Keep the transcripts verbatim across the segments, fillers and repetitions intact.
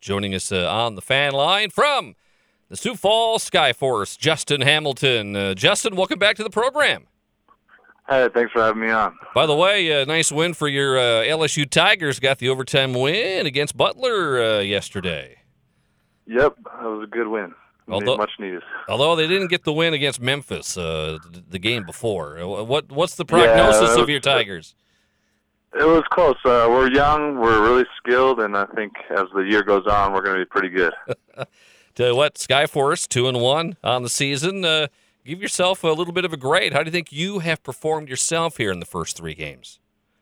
joining us uh, on the fan line from the Sioux Falls Skyforce, Justin Hamilton. Uh, Justin, welcome back to the program. Hey, thanks for having me on. By the way, a uh, nice win for your uh, L S U Tigers. Got the overtime win against Butler uh, yesterday. Yep, that was a good win. Although, much needed. Although they didn't get the win against Memphis uh, the game before. What What's the prognosis yeah, was, of your Tigers? It was close. Uh, we're young, we're really skilled, and I think as the year goes on, we're going to be pretty good. To what, Skyforce, two and one on the season. Uh, give yourself a little bit of a grade. How do you think you have performed yourself here in the first three games?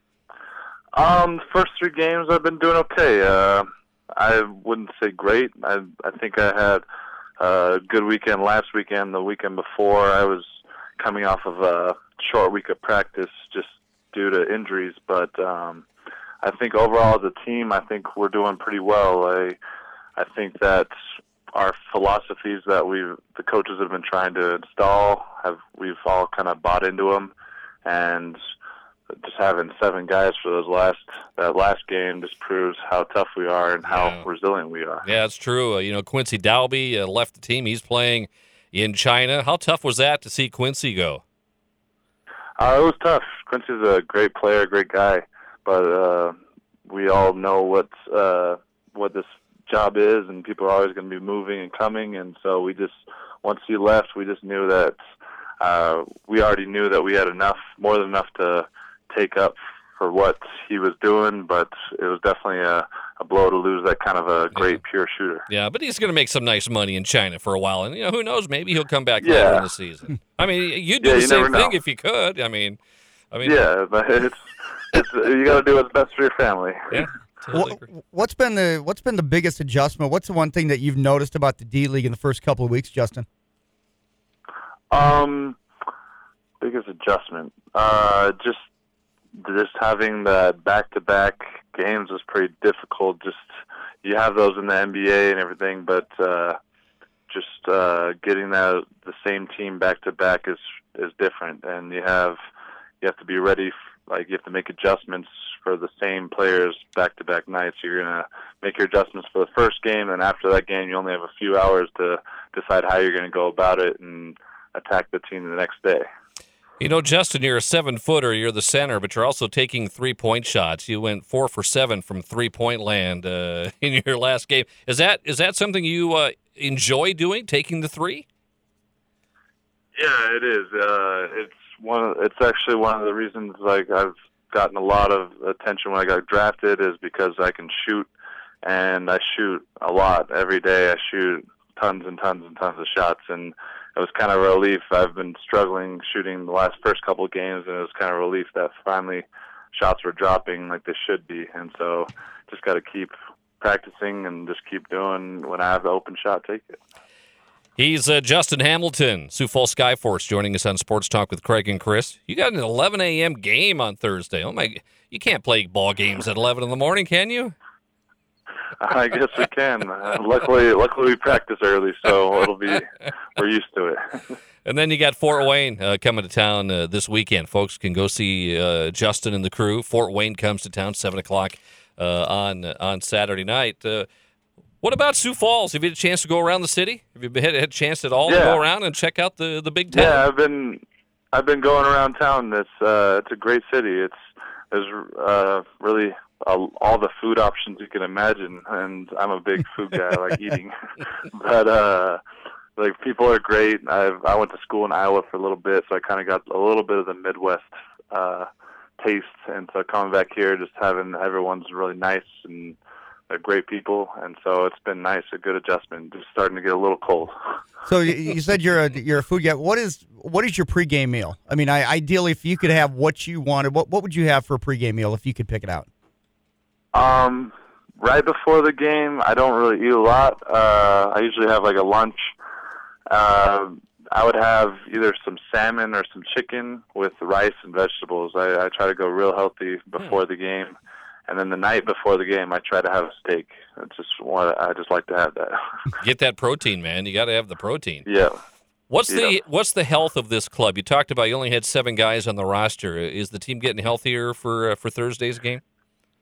Um, first three games, I've been doing okay. Uh, I wouldn't say great. I I think I had a good weekend last weekend. The weekend before, I was coming off of a short week of practice just due to injuries. But um, I think overall as a team, I think we're doing pretty well. I I think that our philosophies that we the coaches have been trying to install have we've all kind of bought into them, and just having seven guys for those last that last game just proves how tough we are and how yeah. resilient we are. Yeah, it's true. Uh, you know, Quincy Dalby uh, left the team. He's playing in China. How tough was that to see Quincy go? Uh, it was tough. Quincy's a great player, great guy, but uh, we all know what uh, what this job is, and people are always going to be moving and coming, and so we just once he left, we just knew that uh, we already knew that we had enough, more than enough to take up for what he was doing, but it was definitely a, a blow to lose that kind of a great yeah. pure shooter. Yeah, but he's going to make some nice money in China for a while, and you know who knows, maybe he'll come back yeah. later in the season. I mean, you'd do yeah, the you same thing if you could. I mean, I mean, yeah, but it's, it's you got to do what's best for your family. Yeah. Totally what, what's been the what's been the biggest adjustment? What's the one thing that you've noticed about the D League in the first couple of weeks, Justin? Um, biggest adjustment, uh, just. Just having the back-to-back games was pretty difficult. Just you have those in the N B A and everything, but uh, just uh, getting that the same team back-to-back is is different, and you have you have to be ready. Like you have to make adjustments for the same players back-to-back nights. You're gonna make your adjustments for the first game, and after that game, you only have a few hours to decide how you're gonna go about it and attack the team the next day. You know, Justin, you're a seven-footer. You're the center, but you're also taking three-point shots. You went four for seven from three-point land uh, in your last game. Is that is that something you uh, enjoy doing, taking the three? Yeah, it is. Uh, it's one. Of, it's actually one of the reasons like I've gotten a lot of attention when I got drafted is because I can shoot, and I shoot a lot every day. I shoot tons and tons and tons of shots, and it was kind of a relief. I've been struggling shooting the last first couple of games, and it was kind of a relief that finally shots were dropping like they should be. And so just got to keep practicing and just keep doing when I have the open shot, take it. He's uh, Justin Hamilton, Sioux Falls Skyforce, joining us on Sports Talk with Craig and Chris. You got an eleven a.m. game on Thursday. Oh, my, you can't play ball games at eleven in the morning, can you? I guess we can. Uh, luckily, luckily we practice early, so it'll be we're used to it. And then you got Fort Wayne uh, coming to town uh, this weekend. Folks can go see uh, Justin and the crew. Fort Wayne comes to town seven o'clock uh, on on Saturday night. Uh, what about Sioux Falls? Have you had a chance to go around the city? Have you had, had a chance at all yeah. to go around and check out the, the big town? Yeah, I've been I've been going around town. It's uh, it's a great city. It's there's uh, really. Uh, all the food options you can imagine, and I'm a big food guy. I like eating, but uh, like people are great. I've I went to school in Iowa for a little bit, so I kind of got a little bit of the Midwest uh, taste. And so coming back here, just having everyone's really nice and they're great people, and so it's been nice, a good adjustment. Just starting to get a little cold. So you said you're a you're a food guy. What is what is your pregame meal? I mean, I, ideally, if you could have what you wanted, what what would you have for a pregame meal if you could pick it out? Um, right before the game, I don't really eat a lot. Uh, I usually have like a lunch. Uh, I would have either some salmon or some chicken with rice and vegetables. I, I try to go real healthy before the game, and then the night before the game, I try to have a steak. It's just what I just like to have that. Get that protein, man. You got to have the protein. Yeah. What's yeah. the What's the health of this club? You talked about you only had seven guys on the roster. Is the team getting healthier for uh, for Thursday's game?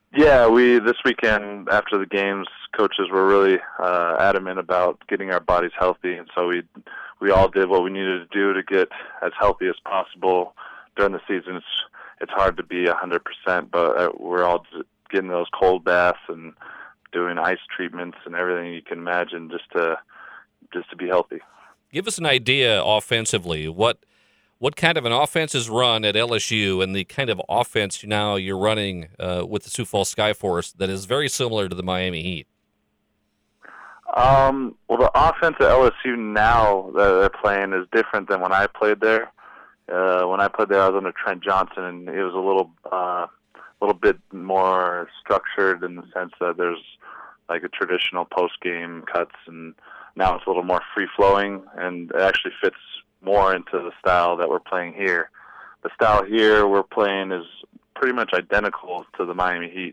Yeah, we this weekend after the games, coaches were really uh, adamant about getting our bodies healthy, and so we we all did what we needed to do to get as healthy as possible during the season. It's it's hard to be a hundred percent, but uh, we're all getting those cold baths and doing ice treatments and everything you can imagine just to just to be healthy. Give us an idea offensively. What what kind of an offense is run at L S U, and the kind of offense now you're running uh, with the Sioux Falls Skyforce that is very similar to the Miami Heat? Um, well, the offense at L S U now that they're playing is different than when I played there. Uh, when I played there, I was under Trent Johnson, and it was a little, uh, little bit more structured in the sense that there's like a traditional post-game cuts, and now it's a little more free-flowing, and it actually fits more into the style that we're playing here. The style here we're playing is pretty much identical to the Miami Heat.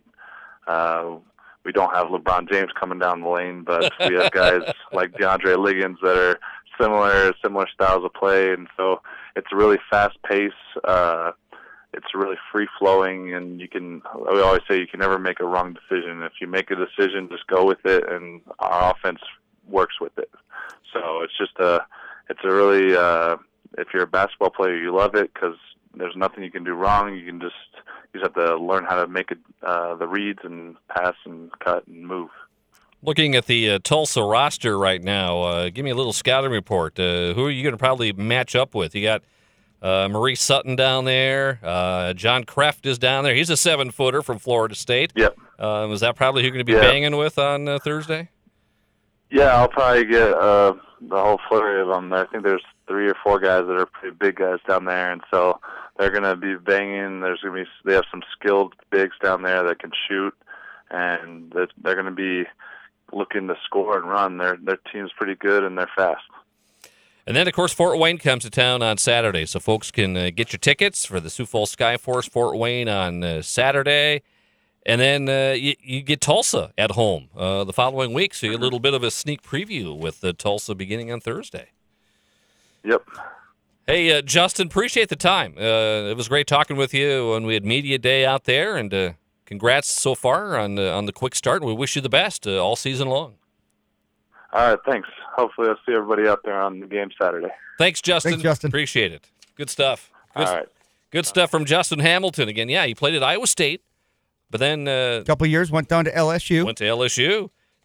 Uh, we don't have LeBron James coming down the lane, but we have guys like DeAndre Liggins that are similar, similar styles of play, and so it's a really fast pace. Uh, it's really free-flowing, and you can. We always say you can never make a wrong decision. If you make a decision, just go with it, and our offense works with it. So it's just a. It's a really. Uh, if you're a basketball player, you love it because there's nothing you can do wrong. You can just. You just have to learn how to make it, uh, the reads and pass and cut and move. Looking at the uh, Tulsa roster right now, uh, give me a little scouting report. Uh, who are you going to probably match up with? You got uh, Maurice Sutton down there. Uh, John Kreft is down there. He's a seven-footer from Florida State. Yep. Um, is that probably who you're going to be yeah. banging with on uh, Thursday? Yeah, I'll probably get uh, the whole flurry of them. I think there's three or four guys that are pretty big guys down there, and so they're going to be banging. There's going to be they have some skilled bigs down there that can shoot, and they're going to be looking to score and run. Their their team's pretty good and they're fast. And then, of course, Fort Wayne comes to town on Saturday, so folks can uh, get your tickets for the Sioux Falls Skyforce Fort Wayne on uh, Saturday. And then uh, you, you get Tulsa at home uh, the following week, so you get a little bit of a sneak preview with uh, Tulsa beginning on Thursday. Yep. Hey, uh, Justin, appreciate the time. Uh, it was great talking with you when we had media day out there, and uh, congrats so far on uh, on the quick start. We wish you the best uh, all season long. All right, thanks. Hopefully I'll see everybody out there on the game Saturday. Thanks, Justin. Thanks, Justin. Appreciate it. Good stuff. Good, all right. Good stuff from Justin Hamilton. Again, yeah, he played at Iowa State, but then uh, A couple years, went down to L S U. went to L S U.